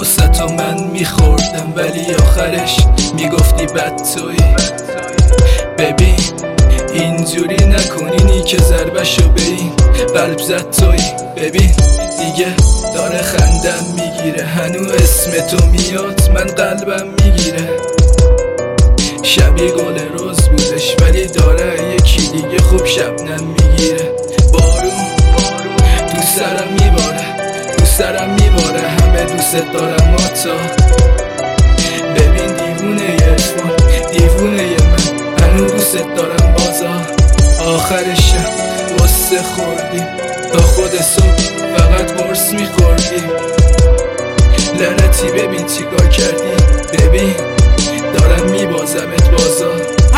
واسه تو من میخوردم ولی آخرش میگفتی بد تویی. ببین اینجوری نکنینی که ضربشو به این قلب زد تویی. ببین دیگه داره خندم میگیره، هنو اسم تو میاد من قلبم میگیره. شبیه گل روز بودش ولی داره یکی دیگه خوب شبنم میگیره. بارون تو سرم میباره، تو سرم میباره، همه دوست دارم تا. ببین دیوونه عرفان، دیوونه من، هنو دوست دارم بازا. آخر شب واسه خوردیم تا خود صبح فقط قرص میخوردیم. لعنتی ببین چیکار کردی، ببین دارم میبازمت بازا.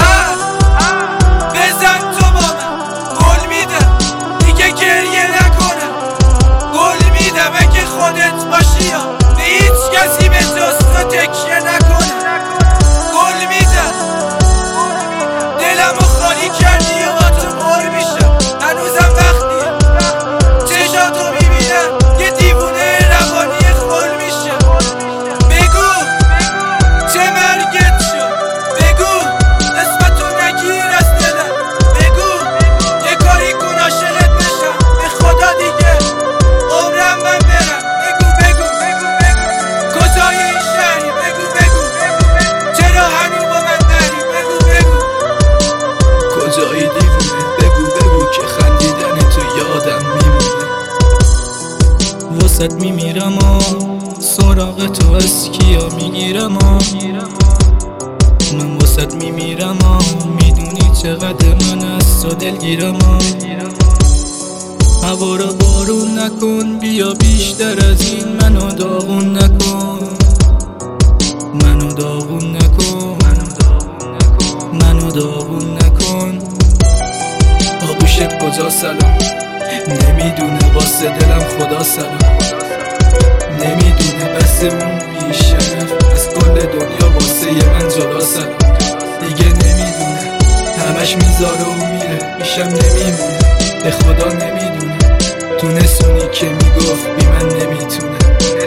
بزن تو با من گل میدم دیگه گریه نکنم، گل میدم اگه خودت باشی یا به هیچ کسی به جز تو تکیه نکنم. گل میدم دلمو خالی کردی و با تو پر میشم. هنوزم وقتیه چشاتو میبینم یه دیوونه روانی خل میشه. بگو چه مرگت شد، بگو اسمتو نگیر از دلم، بگو یه کاری کن عاشقت بشم به خدا دیگه عمرم من برم. بگو کجای این شهری، بگو چرا هنو با من نری، بگو کجایی دیوونه، بگو که خندیدن تو یادم میمونه. واسط میمیرم سراغ تو از کیا میگیرم من واسط میمیرم میدونی چقدر من از تو دلگیرم. هوا رو بارون نکن، بیا بیشتر از این منو داغون نکن، منو داغون نکن، منو داغون نکن. آغوشت کجا سلام، نمیدونه واسه دلم خدا سلام، نمیدونه بس اون بیشرف از کل دنیا واسه من جدا سلام. دیگه نمیدونه همش میذاره و میره، میشم نمیمونه به خدا نمیدونه. تونستونی که میگفت بی من نمیتونه.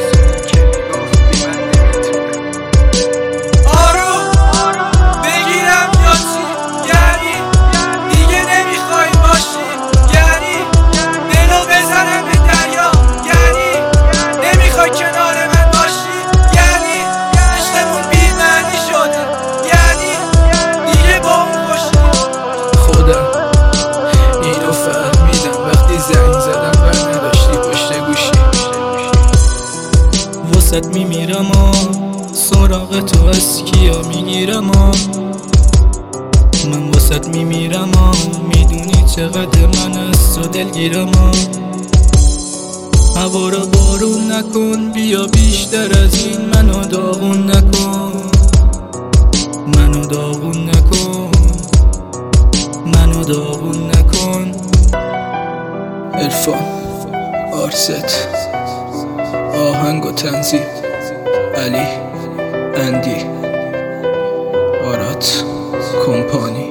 واسط میمیرم سراغ تو از کیا میگیرم من واسط میمیرم میدونی چقدر من از تو دلگیرم. هوا رو بارون نکن، بیا بیشتر از این منو داغون نکن، منو داغون نکن، منو داغون نکن. عرفان آرست، آهنگ و تنظیم علی اندی، آرات کمپانی.